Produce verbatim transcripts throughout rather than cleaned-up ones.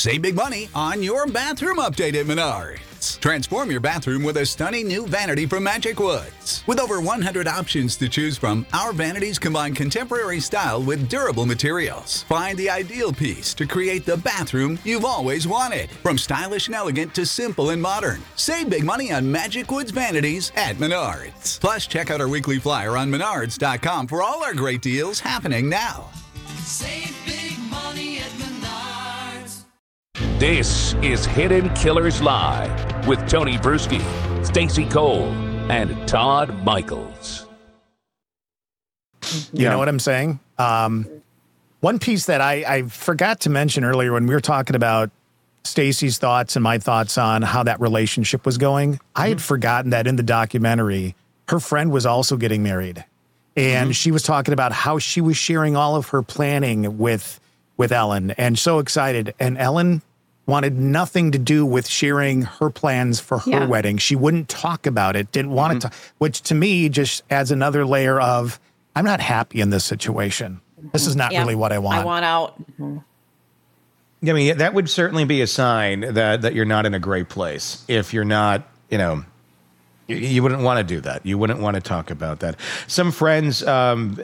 Save big money on your bathroom update at Menards. Transform your bathroom with a stunning new vanity from Magic Woods. With over one hundred options to choose from, our vanities combine contemporary style with durable materials. Find the ideal piece to create the bathroom you've always wanted. From stylish and elegant to simple and modern. Save big money on Magic Woods vanities at Menards. Plus, check out our weekly flyer on menards dot com for all our great deals happening now. Save big money at Menards. This is Hidden Killers Live with Tony Bruschi, Stacey Cole, and Todd Michaels. You Yeah. know what I'm saying? Um, one piece that I, I forgot to mention earlier when we were talking about Stacey's thoughts and my thoughts on how that relationship was going, I had forgotten that in the documentary, her friend was also getting married. And Mm-hmm. she was talking about how she was sharing all of her planning with with Ellen and so excited. And Ellen wanted nothing to do with sharing her plans for her Yeah. wedding. She wouldn't talk about it, didn't want to, which to me just adds another layer of, I'm not happy in this situation. This is not Yeah. really what I want. I want out. I mean, that would certainly be a sign that, that you're not in a great place. If you're not, you know, you, you wouldn't want to do that. You wouldn't want to talk about that. Some friends, um,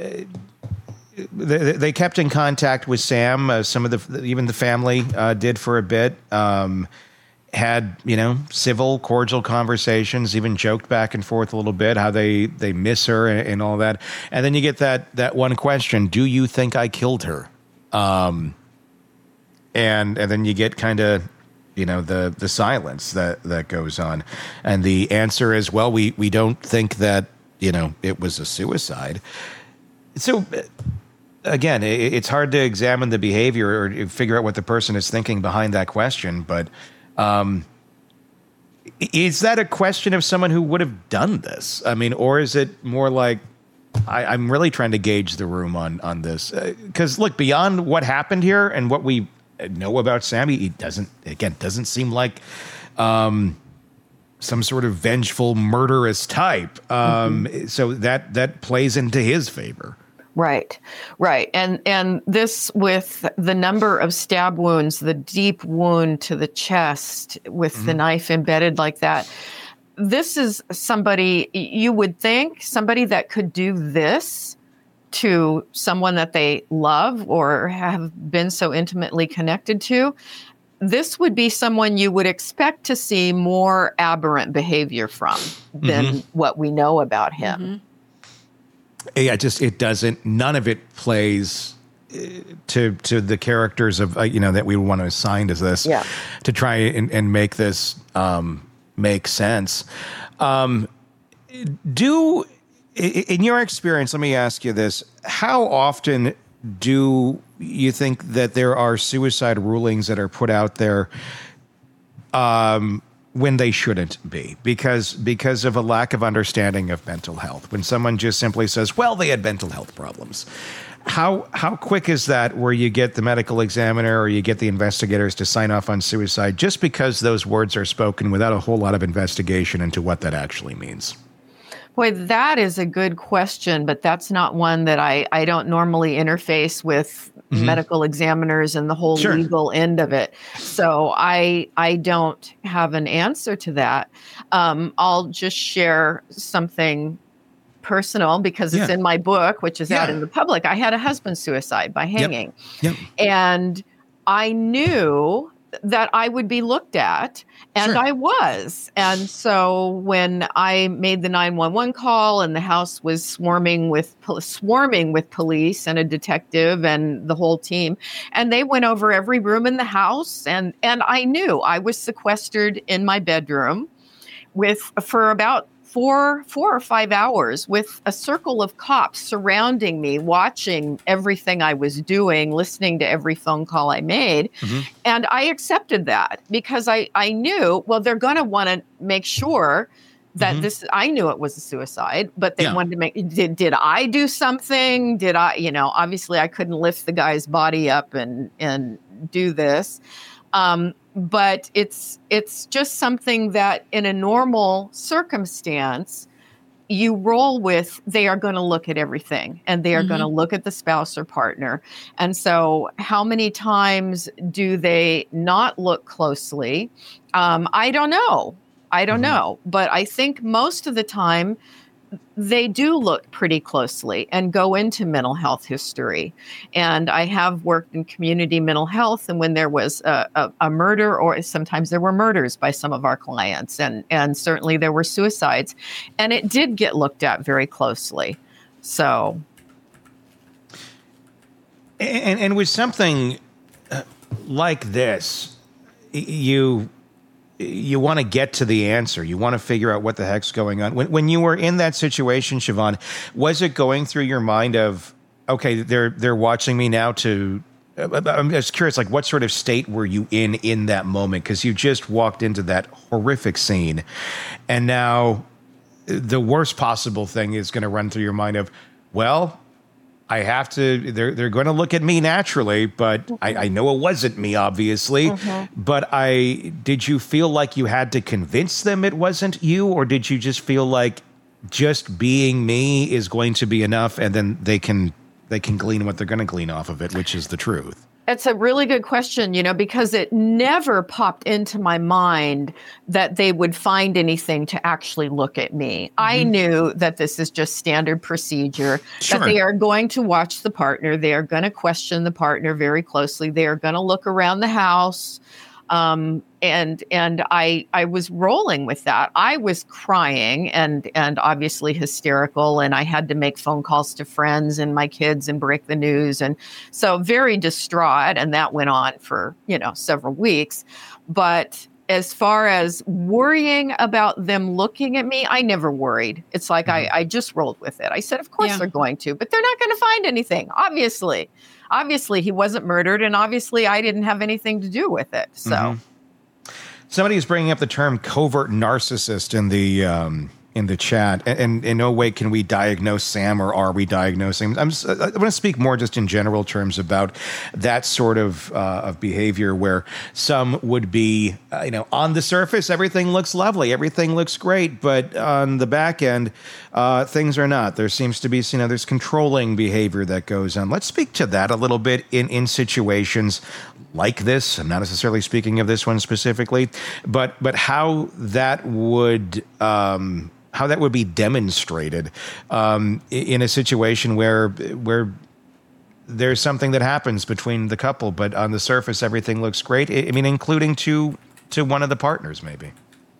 they, they kept in contact with Sam. Uh, some of the, even the family uh, did for a bit. Um, had, you know, civil, cordial conversations, even joked back and forth a little bit, how they, they miss her and, and all that. And then you get that, that one question, do you think I killed her? Um, and, and then you get kind of, you know, the, the silence that, that goes on. And the answer is, well, we, we don't think that, you know, it was a suicide. So again, it, it's hard to examine the behavior or figure out what the person is thinking behind that question. But, um, is that a question of someone who would have done this? I mean, or is it more like, I, I'm really trying to gauge the room on, on this. Uh, Cause look, beyond what happened here and what we know about Sammy, he doesn't, again, doesn't seem like, um, some sort of vengeful, murderous type. Um, Mm-hmm. So that, that plays into his favor. Right, right. And and this with the number of stab wounds, the deep wound to the chest with Mm-hmm. the knife embedded like that. This is somebody, you would think, somebody that could do this to someone that they love or have been so intimately connected to. This would be someone you would expect to see more aberrant behavior from than Mm-hmm. what we know about him. Yeah, just it doesn't. None of it plays uh, to to the characters of uh, you know that we want to assign to this. Yeah. To try and, and make this um, make sense. Um, do i- in your experience, let me ask you this: how often do you think that there are suicide rulings that are put out there? Um, when they shouldn't be, because because of a lack of understanding of mental health. When someone just simply says, well, they had mental health problems. How how quick is that where you get the medical examiner or you get the investigators to sign off on suicide just because those words are spoken without a whole lot of investigation into what that actually means? Boy, that is a good question, but that's not one that I, I don't normally interface with medical examiners and the whole Sure. legal end of it. So I I don't have an answer to that. Um, I'll just share something personal because it's Yeah. in my book, which is out Yeah. in the public. I had a husband suicide by hanging. Yep. And I knew that I would be looked at, and Sure. I was. And so when I made the nine one one call and the house was swarming with pol- swarming with police and a detective and the whole team, and they went over every room in the house, and and I knew I was sequestered in my bedroom with for about four four or five hours with a circle of cops surrounding me, watching everything I was doing, listening to every phone call I made. And I accepted that because I, I knew, well, they're going to want to make sure that this, I knew it was a suicide, but they Yeah. wanted to make, did, did I do something? Did I, you know, obviously I couldn't lift the guy's body up and, and do this. Um, but it's it's just something that in a normal circumstance, you roll with, they are going to look at everything, and they are mm-hmm. going to look at the spouse or partner. And so how many times do they not look closely? Um, I don't know. I don't mm-hmm. know. But I think most of the time they do look pretty closely and go into mental health history. And I have worked in community mental health, and when there was a, a, a murder, or sometimes there were murders by some of our clients, and, and certainly there were suicides, and it did get looked at very closely. So. And, and with something like this, you... you want to get to the answer. You want to figure out what the heck's going on. When when you were in that situation, Siobhan, was it going through your mind of, okay, they're they're watching me now to, I'm just curious, like what sort of state were you in in that moment? Because you just walked into that horrific scene, and now the worst possible thing is going to run through your mind of, well, I have to, they're, they're going to look at me naturally, but mm-hmm. I, I know it wasn't me, obviously. Mm-hmm. But I, did you feel like you had to convince them it wasn't you? Or did you just feel like just being me is going to be enough, and then they can, they can glean what they're going to glean off of it, which is the truth? It's a really good question, you know, because it never popped into my mind that they would find anything to actually look at me. Mm-hmm. I knew that this is just standard procedure, sure. that they are going to watch the partner. They are going to question the partner very closely. They are going to look around the house. Um, and, and I, I was rolling with that. I was crying and, and obviously hysterical, and I had to make phone calls to friends and my kids and break the news. And so very distraught. And that went on for, you know, several weeks. But as far as worrying about them looking at me, I never worried. It's like, mm-hmm. I, I just rolled with it. I said, of course yeah. they're going to, but they're not going to find anything. Obviously, obviously he wasn't murdered, and obviously I didn't have anything to do with it. So mm-hmm. Somebody is bringing up the term covert narcissist in the, um, in the chat, and, and in no way can we diagnose Sam, or are we diagnosing? I'm just, I want to speak more just in general terms about that sort of uh, of behavior, where some would be, uh, you know, on the surface everything looks lovely, everything looks great, but on the back end uh, things are not. There seems to be, you know, there's controlling behavior that goes on. Let's speak to that a little bit in in situations like this. I'm not necessarily speaking of this one specifically, but but how that would. Um, how that would be demonstrated um, in a situation where where there's something that happens between the couple, but on the surface everything looks great. I mean, including to to one of the partners, maybe.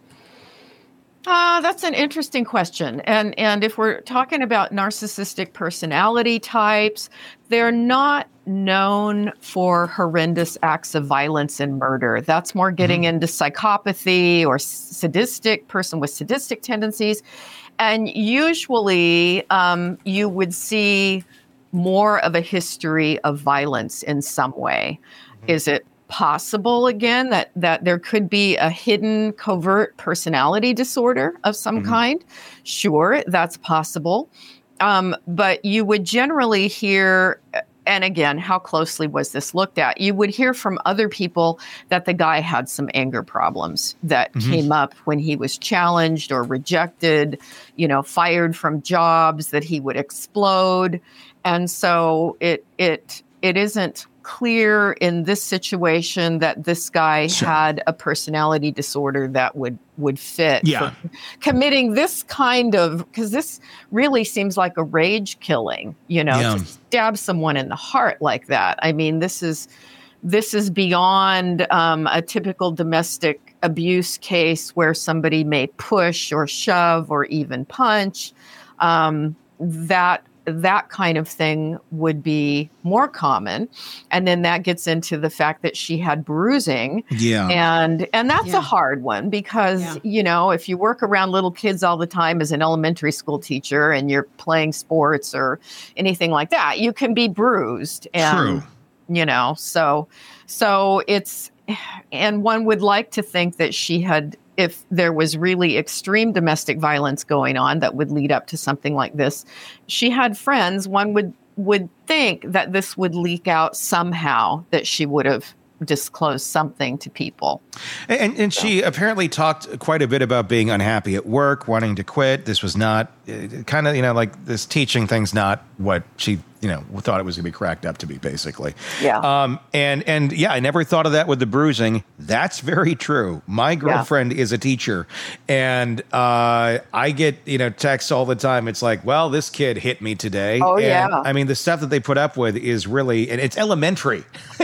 Uh, that's an interesting question. And and if we're talking about narcissistic personality types, they're not known for horrendous acts of violence and murder. That's more getting mm-hmm. into psychopathy or sadistic, person with sadistic tendencies. And usually um, you would see more of a history of violence in some way. Mm-hmm. Is it possible, again, that that there could be a hidden covert personality disorder of some mm-hmm. kind? Sure, that's possible. Um, but you would generally hear, and again, how closely was this looked at? You would hear from other people that the guy had some anger problems that mm-hmm. came up when he was challenged or rejected, you know, fired from jobs, that he would explode. And so it it it isn't clear in this situation that this guy sure. had a personality disorder that would would fit yeah. for committing this kind of, because this really seems like a rage killing, you know, yeah. to stab someone in the heart like that. I mean, this is this is beyond um, a typical domestic abuse case where somebody may push or shove or even punch. Um, that that kind of thing would be more common. And then that gets into the fact that she had bruising. Yeah. And and that's yeah. a hard one because, yeah. you know, if you work around little kids all the time as an elementary school teacher and you're playing sports or anything like that, you can be bruised. And, True. You know, so so it's, and one would like to think that she had, if there was really extreme domestic violence going on that would lead up to something like this, she had friends. One would would think that this would leak out somehow, that she would have disclose something to people. And, and so. She apparently talked quite a bit about being unhappy at work, wanting to quit. This was not uh, kind of, you know, like this teaching thing's not what she, you know, thought it was going to be cracked up to be, basically. Yeah. Um, and, and yeah, I never thought of that with the bruising. That's very true. My girlfriend yeah. is a teacher, and uh, I get, you know, texts all the time. It's like, well, this kid hit me today. Oh, and, yeah. I mean, the stuff that they put up with is really, and it's elementary.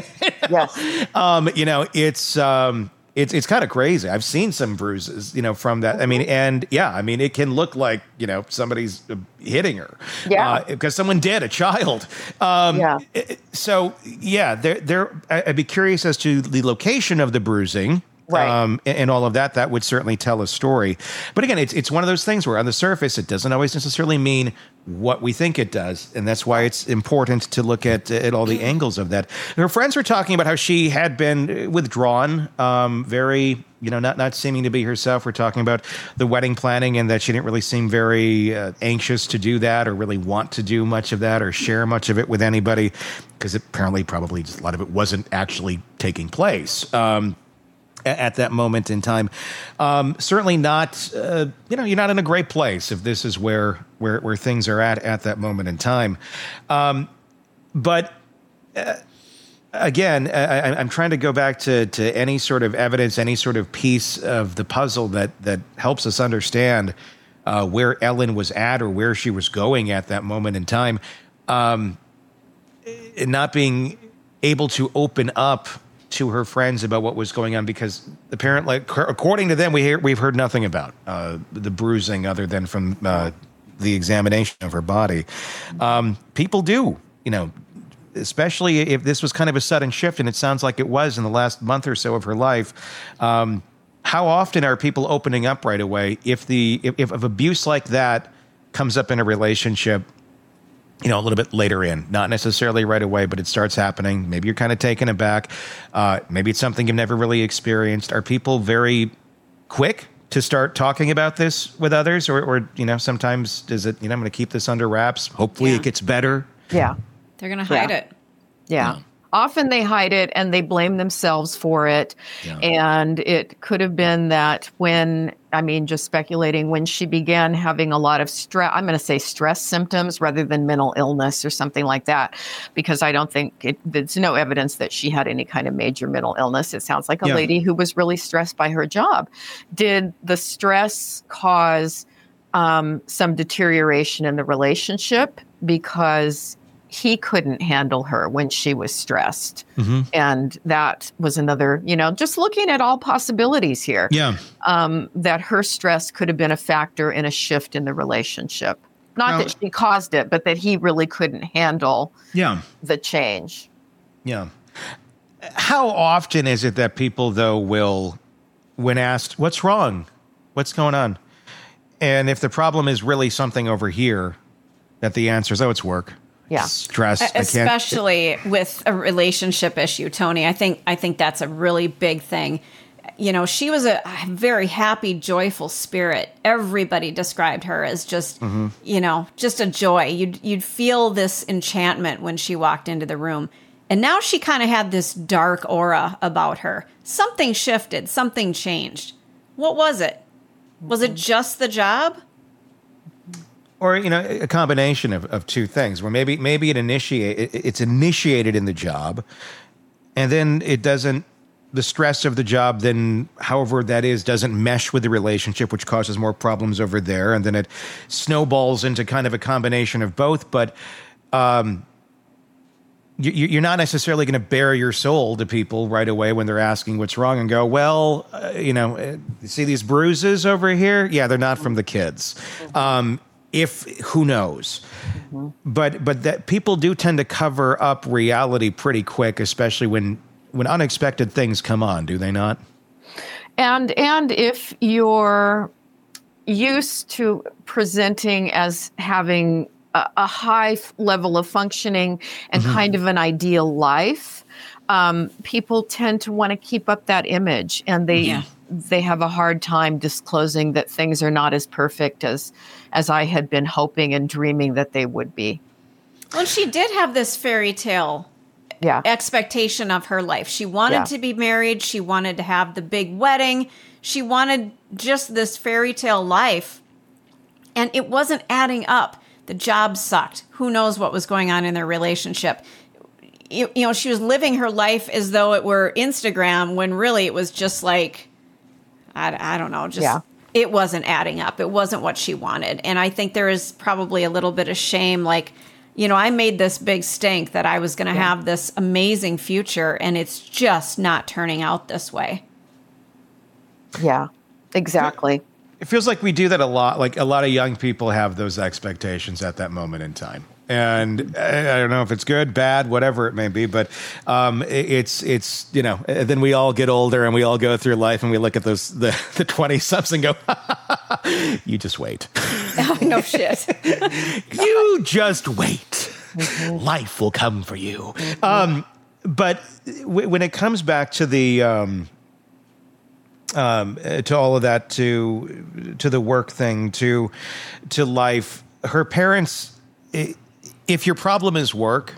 Yes. Um, you know, it's um, it's it's kind of crazy. I've seen some bruises, you know, from that. I mean, and yeah, I mean, it can look like, you know, somebody's hitting her. Yeah. Uh, because someone did, a child. Um, yeah. So yeah, there there. I'd be curious as to the location of the bruising. Right. Um, and, and all of that, that would certainly tell a story. But again, it's it's one of those things where on the surface, it doesn't always necessarily mean what we think it does. And that's why it's important to look at, at all the angles of that. Her friends were talking about how she had been withdrawn, um, very, you know, not, not seeming to be herself. We're talking about the wedding planning and that she didn't really seem very uh, anxious to do that or really want to do much of that or share much of it with anybody, because apparently probably just a lot of it wasn't actually taking place. Um, at that moment in time. Um, certainly not, uh, you know, you're not in a great place if this is where where, where things are at at that moment in time. Um, but uh, again, I, I'm trying to go back to, to any sort of evidence, any sort of piece of the puzzle that, that helps us understand uh, where Ellen was at or where she was going at that moment in time. Um, and not being able to open up to her friends about what was going on, because apparently, according to them, we hear, we've heard nothing about uh, the bruising other than from uh, the examination of her body. Um, people do, you know, especially if this was kind of a sudden shift, and it sounds like it was in the last month or so of her life. Um, how often are people opening up right away if the if, if abuse like that comes up in a relationship? You know, a little bit later in, not necessarily right away, but it starts happening. Maybe you're kind of taken aback. Uh, maybe it's something you've never really experienced. Are people very quick to start talking about this with others? Or, or you know, sometimes is it, you know, I'm going to keep this under wraps. Hopefully Yeah. it gets better. Yeah. They're going to hide Yeah. it. Yeah. Yeah. Often they hide it and they blame themselves for it. Yeah. And it could have been that when, I mean, just speculating, when she began having a lot of stress, I'm going to say stress symptoms rather than mental illness or something like that, because I don't think it, there's no evidence that she had any kind of major mental illness. It sounds like a Yeah. lady who was really stressed by her job. Did the stress cause um, some deterioration in the relationship because he couldn't handle her when she was stressed? Mm-hmm. And that was another, you know, just looking at all possibilities here, Yeah. um, that her stress could have been a factor in a shift in the relationship. Not Now- that she caused it, but that he really couldn't handle Yeah. the change. Yeah. How often is it that people, though, will, when asked, what's wrong? What's going on? And if the problem is really something over here, that the answer is, oh, it's work. Yeah. Stress. I can't. Especially with a relationship issue, Tony. I think I think that's a really big thing. You know, she was a very happy, joyful spirit. Everybody described her as just, Mm-hmm. you know, just a joy. You'd you'd feel this enchantment when she walked into the room. And now she kind of had this dark aura about her. Something shifted, something changed. What was it? Was it just the job? Or, you know, a combination of, of two things where maybe maybe it initiate it, it's initiated in the job, and then it doesn't, the stress of the job then, however that is, doesn't mesh with the relationship, which causes more problems over there, and then it snowballs into kind of a combination of both. But um, you, you're not necessarily going to bare your soul to people right away when they're asking what's wrong and go, well, uh, you know, uh, you see these bruises over here? Yeah, they're not from the kids. Um, If who knows, mm-hmm. but but that people do tend to cover up reality pretty quick, especially when when unexpected things come on. Do they not? And and if you're used to presenting as having a, a high f- level of functioning and Mm-hmm. kind of an ideal life, um, people tend to want to keep up that image, and they Yeah. they have a hard time disclosing that things are not as perfect as as I had been hoping and dreaming that they would be. Well, she did have this fairy tale Yeah. expectation of her life. She wanted Yeah. to be married. She wanted to have the big wedding. She wanted just this fairy tale life. And it wasn't adding up. The job sucked. Who knows what was going on in their relationship? You, you know, she was living her life as though it were Instagram when really it was just like, I, I don't know, just Yeah. it wasn't adding up. It wasn't what she wanted. And I think there is probably a little bit of shame. Like, you know, I made this big stink that I was going to Yeah. have this amazing future, and it's just not turning out this way. Yeah, exactly. It feels like we do that a lot. Like a lot of young people have those expectations at that moment in time. And I I don't know if it's good, bad, whatever it may be, but um, it- it's it's you know. Then we all get older and we all go through life and we look at those the the twenty somethings and go, "You just wait. Oh, no shit. You just wait. Life will come for you." Um, but w- when it comes back to the um, um, uh, to all of that, to to the work thing, to to life, her parents. I if your problem is work,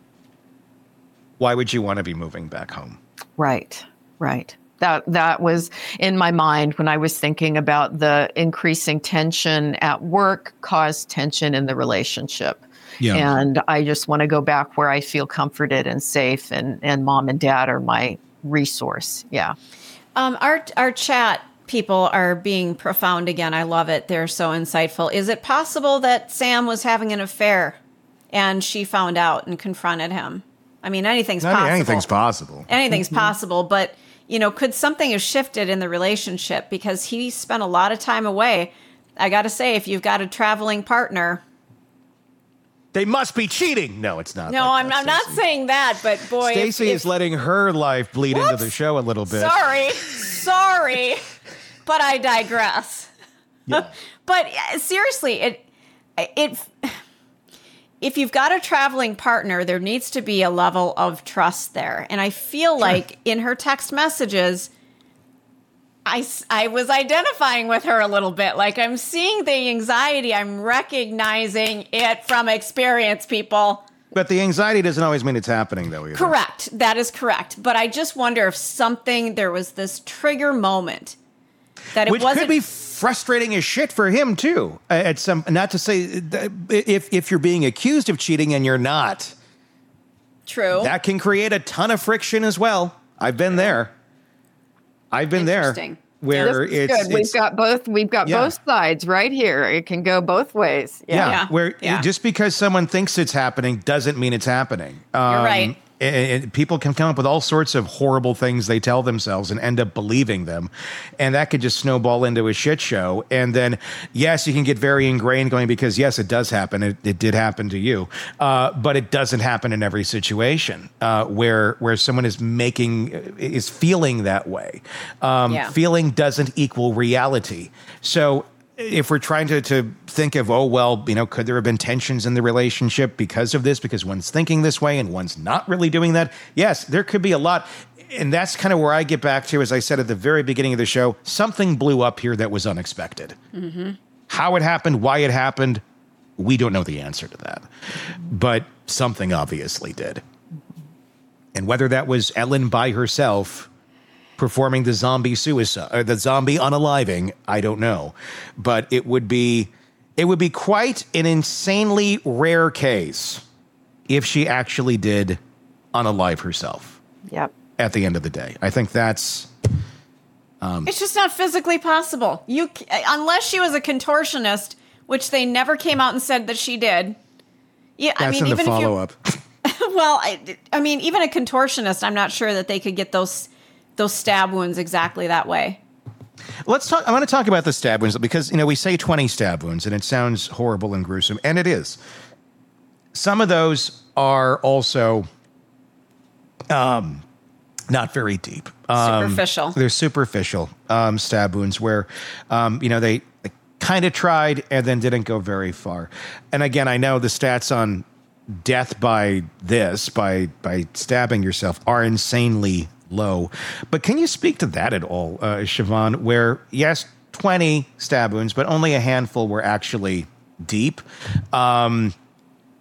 why would you want to be moving back home? Right, right. That that was in my mind when I was thinking about the increasing tension at work caused tension in the relationship. Yeah. And I just want to go back where I feel comforted and safe, and, and mom and dad are my resource. Yeah. Um, our our chat people are being profound again. I love it. They're so insightful. Is it possible that Sam was having an affair and she found out and confronted him? I mean, anything's I mean, possible. anything's possible. Anything's possible, but you know, could something have shifted in the relationship because he spent a lot of time away? I got to say, if you've got a traveling partner, They must be cheating. No, it's not. no, like I'm, that, I'm not Stacey. saying that, but boy, if- Stacey if- is letting her life bleed into Whoops. the show a little bit. Sorry, sorry, but I digress. Yeah. But uh, seriously, it it if you've got a traveling partner, there needs to be a level of trust there. And I feel like in her text messages, I, s- I was identifying with her a little bit. Like I'm seeing the anxiety. I'm recognizing it from experience, people. But the anxiety doesn't always mean it's happening, though, either. Correct. That is correct. But I just wonder if something, there was this trigger moment that it Which wasn't. could be frustrating as shit for him, too. Uh, At some, not to say that if, if you're being accused of cheating and you're not, true. that can create a ton of friction as well. I've been there. I've been there. Interesting. Where This is it's, good. We've it's got both. We've got Yeah. both sides right here. It can go both ways. Yeah, Yeah. where Yeah. just because someone thinks it's happening doesn't mean it's happening. Um, right. And, and people can come up with all sorts of horrible things they tell themselves and end up believing them. And that could just snowball into a shit show. And then, yes, you can get very ingrained going because, yes, it does happen. It, it did happen to you. Uh, but it doesn't happen in every situation uh, where where someone is making, is feeling that way. Um, Yeah. Feeling doesn't equal reality. So if we're trying to, to think of, oh, well, you know, could there have been tensions in the relationship because of this, because one's thinking this way and one's not really doing that? Yes, there could be a lot. And that's kind of where I get back to, as I said at the very beginning of the show, something blew up here that was unexpected. Mm-hmm. How it happened, why it happened, we don't know the answer to that. But something obviously did. And whether that was Ellen by herself performing the zombie suicide or the zombie unaliving, I don't know, but it would be it would be quite an insanely rare case if she actually did unalive herself Yep. at the end of the day. I think that's It's just not physically possible. You, c- unless she was a contortionist, which they never came out and said that she did. Yeah, I that's mean, in the even if you, follow up. well, I, I mean, even a contortionist, I'm not sure that they could get those those stab wounds exactly that way. Let's talk. I want to talk about the stab wounds because, you know, we say twenty stab wounds and it sounds horrible and gruesome, and it is. Some of those are also um, not very deep. Um, Superficial. They're superficial um, stab wounds where, um, you know, they, they kind of tried and then didn't go very far. And again, I know the stats on death by this, by by stabbing yourself, are insanely low. But can you speak to that at all, uh, Siobhan, where, yes, twenty stab wounds, but only a handful were actually deep. Um,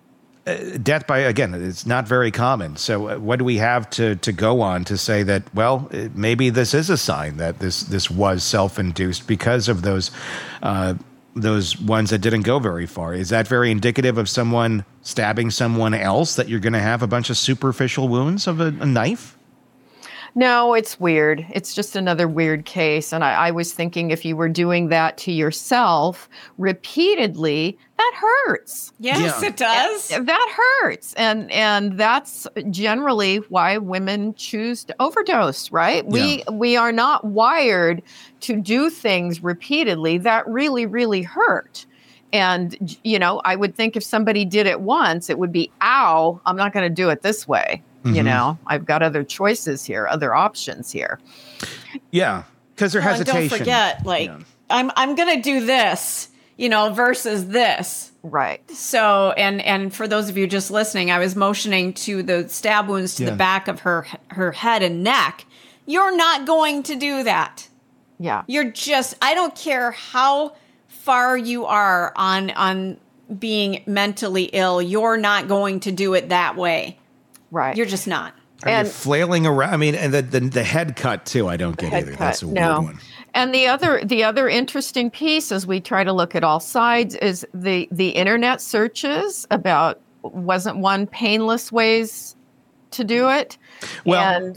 uh, death by, again, it's not very common. So uh, what do we have to to go on to say that, well, it, maybe this is a sign that this this was self-induced because of those uh, those ones that didn't go very far? Is that very indicative of someone stabbing someone else, that you're going to have a bunch of superficial wounds of a, a knife? No, it's weird. It's just another weird case. And I, I was thinking, if you were doing that to yourself repeatedly, that hurts. Yes, Yeah. it does. That hurts. And and that's generally why women choose to overdose, right? We we are not wired to do things repeatedly that really, really hurt. And, you know, I would think if somebody did it once, it would be, ow, I'm not going to do it this way. You know, I've got other choices here, other options here. Yeah, because their Well, and hesitation. don't forget, like, Yeah. I'm I'm gonna do this, you know, versus this. Right. So, and and for those of you just listening, I was motioning to the stab wounds to Yeah. the back of her her head and neck. You're not going to do that. Yeah. You're just, I don't care how far you are on on being mentally ill, you're not going to do it that way. Right. You're just not. Are and- you flailing around? I mean, and the, the the head cut too. I don't get Head either. cut, That's a weird no. one. And the other the other interesting piece, as we try to look at all sides, is the the internet searches about, wasn't one painless ways to do it. Well, and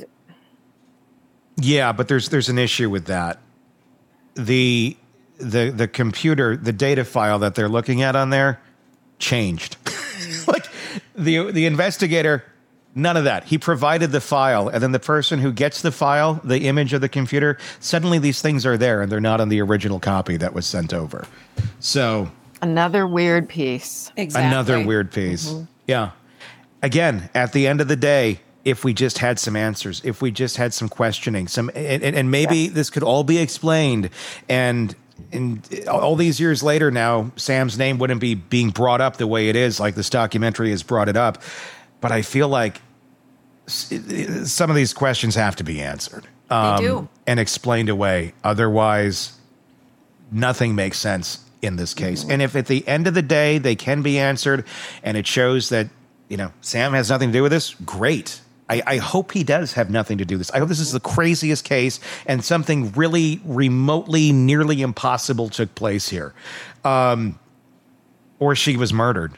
Yeah, but there's there's an issue with that. The the the computer, the data file that they're looking at on there changed. Like the the investigator, none of that. He provided the file, and then the person who gets the file, the image of the computer, suddenly these things are there and they're not on the original copy that was sent over. So another weird piece. Exactly. another weird piece. Yeah. Again, at the end of the day, if we just had some answers, if we just had some questioning, some, and, and and maybe this could all be explained, and and all these years later now, Sam's name wouldn't be being brought up the way it is, like this documentary has brought it up. But I feel like s- some of these questions have to be answered um, do. and explained away. Otherwise, nothing makes sense in this case. And if at the end of the day they can be answered, and it shows that, you know, Sam has nothing to do with this, great. I, I hope he does have nothing to do with this. I hope this is the craziest case and something really remotely, nearly impossible took place here. Um, or she was murdered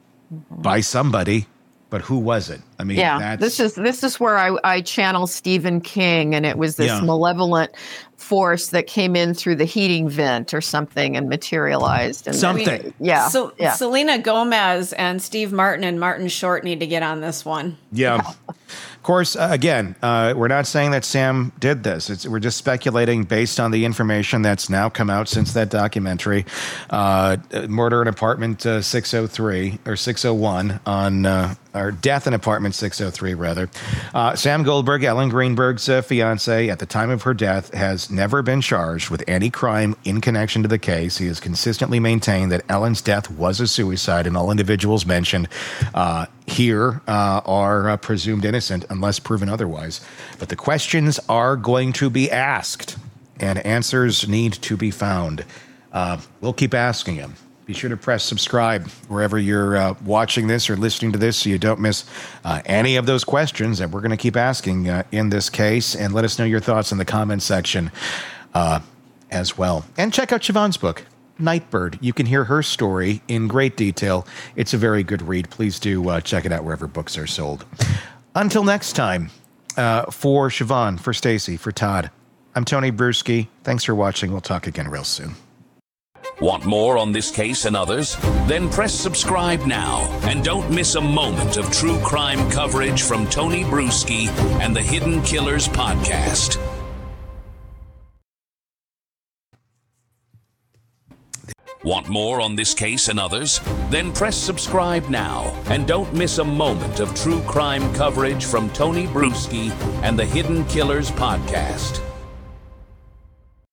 by somebody, but who was it? I mean, Yeah, that's, this is this is where I, I channel Stephen King, and it was this Yeah. malevolent force that came in through the heating vent or something and materialized. And Something. yeah, So yeah. Selena Gomez and Steve Martin and Martin Short need to get on this one. Yeah. Of course, uh, again, uh, we're not saying that Sam did this. It's, we're just speculating based on the information that's now come out since that documentary. Uh, Murder in Apartment uh, six oh three or six oh one on, uh, or Death in Apartment six oh three, rather. Uh, Sam Goldberg, Ellen Greenberg's uh, fiance, at the time of her death, has never been charged with any crime in connection to the case. He has consistently maintained that Ellen's death was a suicide, and all individuals mentioned uh, here uh, are uh, presumed innocent unless proven otherwise. But the questions are going to be asked, and answers need to be found. Uh, we'll keep asking them. Be sure to press subscribe wherever you're uh, watching this or listening to this so you don't miss uh, any of those questions that we're going to keep asking uh, in this case. And let us know your thoughts in the comments section uh, as well. And check out Siobhan's book, Nightbird. You can hear her story in great detail. It's a very good read. Please do uh, check it out wherever books are sold. Until next time, uh, for Siobhan, for Stacy, for Todd, I'm Tony Bruschi. Thanks for watching. We'll talk again real soon. Want more on this case and others? Then press subscribe now and don't miss a moment of true crime coverage from Tony Bruschi and the Hidden Killers podcast. Want more on this case and others? Then press subscribe now and don't miss a moment of true crime coverage from Tony Bruschi and the Hidden Killers podcast.